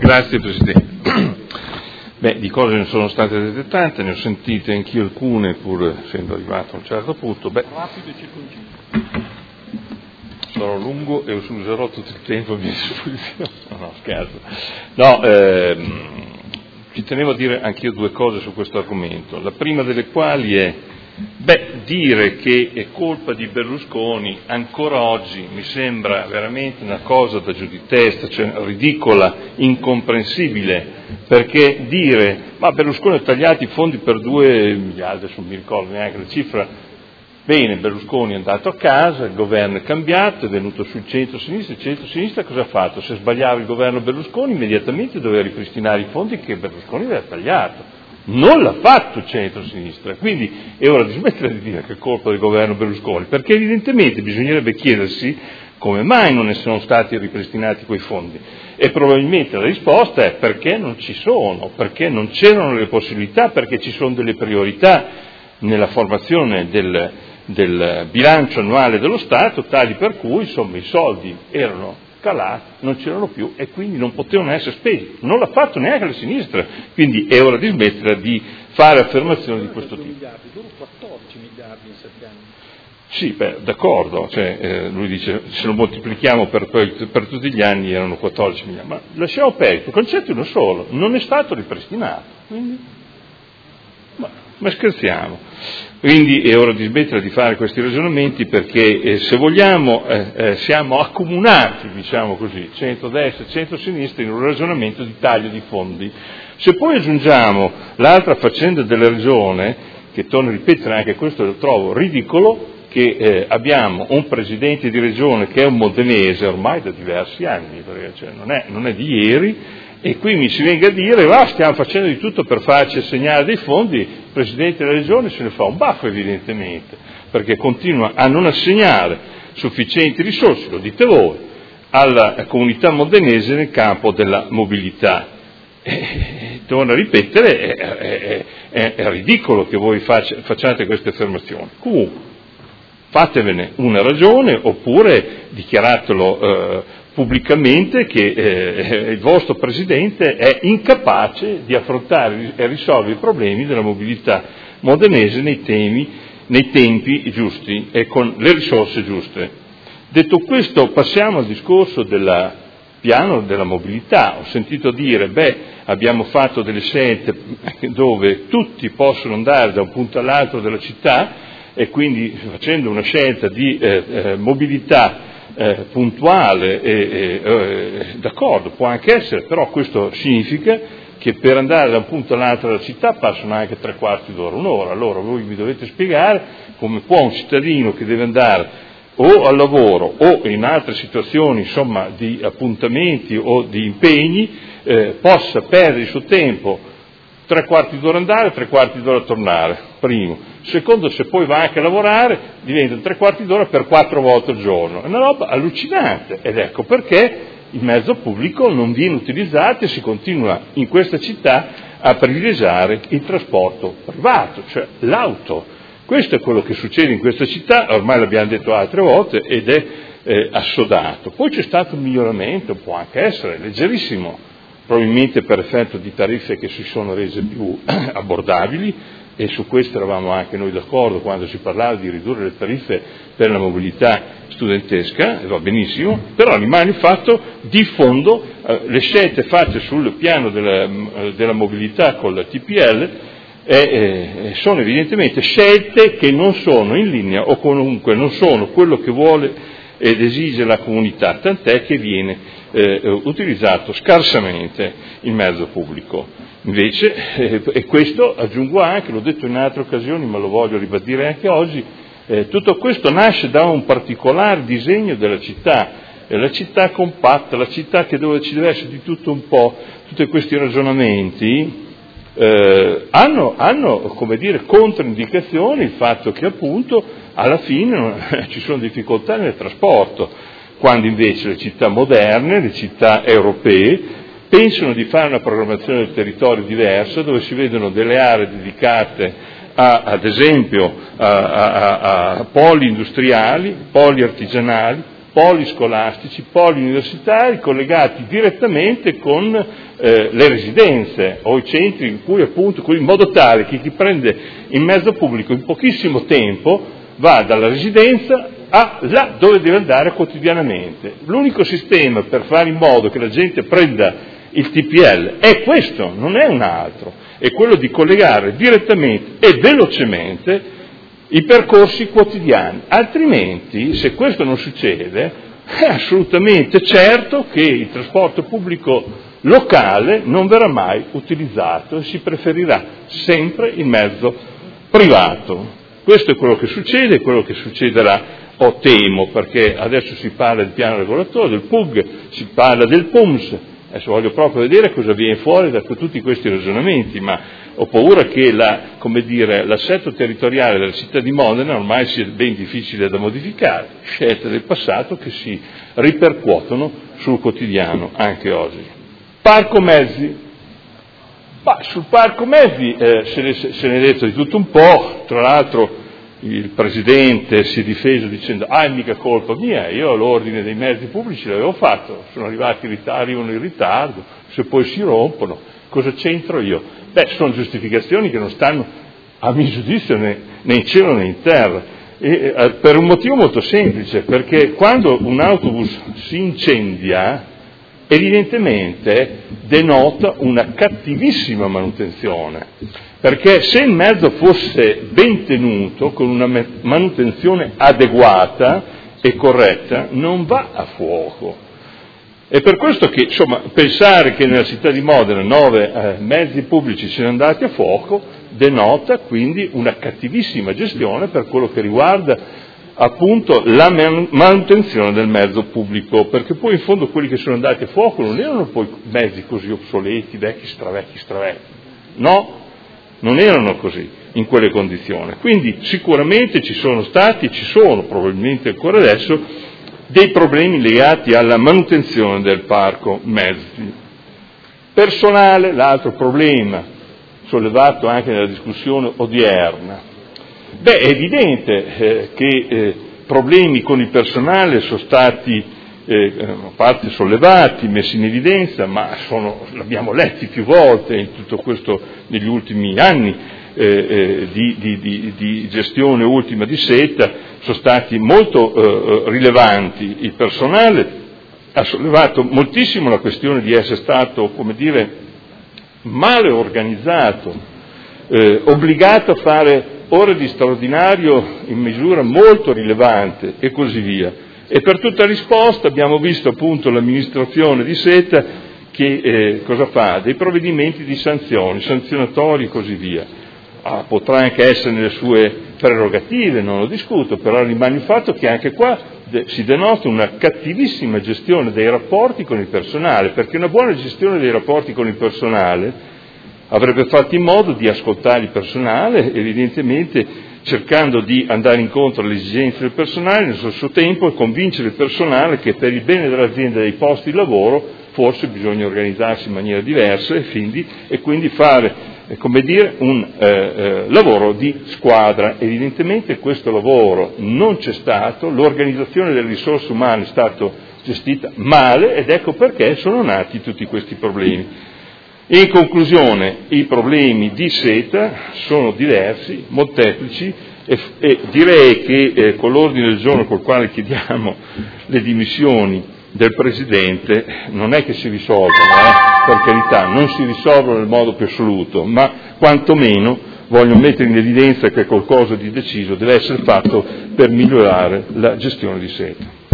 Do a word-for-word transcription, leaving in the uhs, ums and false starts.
Grazie Presidente. Beh, di cose ne sono state dette tante, ne ho sentite anch'io alcune, pur essendo arrivato a un certo punto. Beh, rapido e circonciso. Sarò lungo e userò tutto il tempo a mia disposizione. No, no, scherzo. No, ehm, ci tenevo a dire anch'io due cose su questo argomento. La prima delle quali è, beh, dire che è colpa di Berlusconi ancora oggi mi sembra veramente una cosa da giù di testa, cioè ridicola, incomprensibile, perché dire ma Berlusconi ha tagliato i fondi per due miliardi, adesso non mi ricordo neanche la cifra. Bene, Berlusconi è andato a casa, il governo è cambiato, è venuto sul centro-sinistra, il centro-sinistra cosa ha fatto? Se sbagliava il governo Berlusconi immediatamente doveva ripristinare i fondi che Berlusconi aveva tagliato. Non l'ha fatto il centro-sinistra, quindi è ora di smettere di dire che è colpa del governo Berlusconi, perché evidentemente bisognerebbe chiedersi come mai non ne sono stati ripristinati quei fondi. E probabilmente la risposta è perché non ci sono, perché non c'erano le possibilità, perché ci sono delle priorità nella formazione del del bilancio annuale dello Stato, tali per cui insomma i soldi erano calati, non c'erano più e quindi non potevano essere spesi. Non l'ha fatto neanche la sinistra, quindi è ora di smettere di fare affermazioni di questo tipo. Sono quattordici miliardi in sette anni. Sì, beh, d'accordo, cioè, eh, lui dice se lo moltiplichiamo per, per, per tutti gli anni erano quattordici miliardi, ma lasciamo perdere, il concetto è uno solo, non è stato ripristinato, quindi, ma, ma scherziamo. Quindi è ora di smettere di fare questi ragionamenti perché eh, se vogliamo eh, eh, siamo accomunati, diciamo così, centrodestra e centrosinistra in un ragionamento di taglio di fondi. Se poi aggiungiamo l'altra faccenda della regione, che torno a ripetere anche questo lo trovo ridicolo, che eh, abbiamo un presidente di regione che è un modenese ormai da diversi anni, perché cioè, non, è, non è di ieri, e qui mi si venga a dire ah, stiamo facendo di tutto per farci assegnare dei fondi, il Presidente della Regione se ne fa un baffo evidentemente, perché continua a non assegnare sufficienti risorse, lo dite voi, alla comunità modenese nel campo della mobilità. E, torno a ripetere, è, è, è, è ridicolo che voi faccia, facciate queste affermazioni. Comunque, fatevene una ragione oppure dichiaratelo eh, pubblicamente che eh, il vostro Presidente è incapace di affrontare e risolvere i problemi della mobilità modenese nei, temi, nei tempi giusti e con le risorse giuste. Detto questo, passiamo al discorso del piano della mobilità. Ho sentito dire, beh, abbiamo fatto delle scelte dove tutti possono andare da un punto all'altro della città e quindi facendo una scelta di eh, eh, mobilità Eh, puntuale, e, e, eh, d'accordo, può anche essere, però questo significa che per andare da un punto all'altro della città passano anche tre quarti d'ora, un'ora. Allora voi mi dovete spiegare come può un cittadino che deve andare o al lavoro o in altre situazioni insomma di appuntamenti o di impegni eh, possa perdere il suo tempo tre quarti d'ora andare, tre quarti d'ora tornare, primo. Secondo, se poi va anche a lavorare, diventa tre quarti d'ora per quattro volte al giorno. È una roba allucinante ed ecco perché il mezzo pubblico non viene utilizzato e si continua in questa città a privilegiare il trasporto privato, cioè l'auto. Questo è quello che succede in questa città, ormai l'abbiamo detto altre volte ed è eh, assodato. Poi c'è stato un miglioramento, può anche essere leggerissimo, probabilmente per effetto di tariffe che si sono rese più abbordabili, e su questo eravamo anche noi d'accordo quando si parlava di ridurre le tariffe per la mobilità studentesca, e va benissimo, però rimane il fatto di fondo eh, le scelte fatte sul piano della, della mobilità con la T P L eh, eh, sono evidentemente scelte che non sono in linea o comunque non sono quello che vuole ed esige la comunità, tant'è che viene eh, utilizzato scarsamente il mezzo pubblico. Invece, eh, e questo aggiungo anche, l'ho detto in altre occasioni ma lo voglio ribadire anche oggi, eh, tutto questo nasce da un particolare disegno della città, eh, la città compatta, la città che dove ci deve essere di tutto un po', tutti questi ragionamenti eh, hanno, hanno, come dire, controindicazioni il fatto che appunto alla fine non, ci sono difficoltà nel trasporto, quando invece le città moderne, le città europee, pensano di fare una programmazione del territorio diversa, dove si vedono delle aree dedicate a, ad esempio a, a, a poli industriali, poli artigianali, poli scolastici, poli universitari collegati direttamente con eh, le residenze o i centri in cui appunto, in modo tale che chi prende il mezzo pubblico in pochissimo tempo va dalla residenza a là dove deve andare quotidianamente. L'unico sistema per fare in modo che la gente prenda il T P L è questo, non è un altro, è quello di collegare direttamente e velocemente i percorsi quotidiani, altrimenti se questo non succede è assolutamente certo che il trasporto pubblico locale non verrà mai utilizzato e si preferirà sempre il mezzo privato. Questo è quello che succede, è quello che succederà, o temo, perché adesso si parla del piano regolatore, del P U G, si parla del P U M S, adesso voglio proprio vedere cosa viene fuori da tutti questi ragionamenti, ma ho paura che la, come dire, l'assetto territoriale della città di Modena ormai sia ben difficile da modificare, scelte del passato che si ripercuotono sul quotidiano anche oggi. Parco mezzi. Ma sul parco mezzi eh, se, ne, se ne è detto di tutto un po', tra l'altro il Presidente si è difeso dicendo ah è mica colpa mia, io l'ordine dei mezzi pubblici l'avevo fatto, sono arrivati in ritardo, arrivano in ritardo, se poi si rompono, cosa c'entro io? Beh, sono giustificazioni che non stanno a mio giudizio né, né in cielo né in terra, e, eh, per un motivo molto semplice, perché quando un autobus si incendia evidentemente denota una cattivissima manutenzione, perché se il mezzo fosse ben tenuto, con una manutenzione adeguata e corretta, non va a fuoco. È per questo che, insomma, pensare che nella città di Modena nove eh, mezzi pubblici siano andati a fuoco denota quindi una cattivissima gestione per quello che riguarda appunto la manutenzione del mezzo pubblico, perché poi in fondo quelli che sono andati a fuoco non erano poi mezzi così obsoleti, vecchi, stravecchi, stravecchi, no, non erano così, in quelle condizioni. Quindi sicuramente ci sono stati, ci sono probabilmente ancora adesso, dei problemi legati alla manutenzione del parco mezzi. Personale, l'altro problema sollevato anche nella discussione odierna. Beh, è evidente eh, che eh, problemi con il personale sono stati eh, a parte sollevati, messi in evidenza, ma sono, l'abbiamo letti più volte in tutto questo negli ultimi anni eh, eh, di, di, di, di gestione ultima di Seta, sono stati molto eh, rilevanti. Il personale ha sollevato moltissimo la questione di essere stato, come dire, male organizzato, eh, obbligato a fare ore di straordinario in misura molto rilevante e così via. E per tutta risposta abbiamo visto appunto l'amministrazione di Seta che eh, cosa fa? Dei provvedimenti di sanzioni, sanzionatori e così via. Ah, potrà anche essere nelle sue prerogative, non lo discuto, però rimane il fatto che anche qua de- si denota una cattivissima gestione dei rapporti con il personale, perché una buona gestione dei rapporti con il personale avrebbe fatto in modo di ascoltare il personale, evidentemente cercando di andare incontro alle esigenze del personale, nel stesso tempo convincere il personale che per il bene dell'azienda e dei posti di lavoro forse bisogna organizzarsi in maniera diversa e quindi, e quindi fare, eh, come dire, un eh, eh, lavoro di squadra. Evidentemente questo lavoro non c'è stato, l'organizzazione delle risorse umane è stata gestita male ed ecco perché sono nati tutti questi problemi. In conclusione, i problemi di Seta sono diversi, molteplici e, e direi che eh, con l'ordine del giorno col quale chiediamo le dimissioni del Presidente non è che si risolvono, eh, per carità, non si risolvono nel modo più assoluto, ma quantomeno voglio mettere in evidenza che qualcosa di deciso deve essere fatto per migliorare la gestione di Seta.